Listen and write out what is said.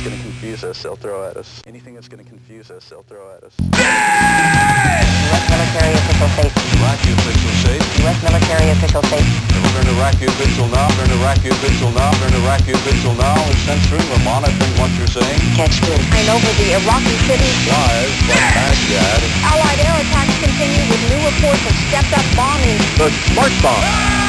that's going to confuse us, they'll throw at us. Anything that's going to confuse us, they'll throw at us. U.S. military official state. Iraqi official state. U.S. military official state. We're an Iraqi official now. We're an Iraqi official now. We're an Iraqi official now. We're censoring. We're monitoring what you're saying. Catch good. And over the Iraqi cities. Live from Baghdad. Allied air attacks continue with new reports of stepped-up bombing. The smart bomb.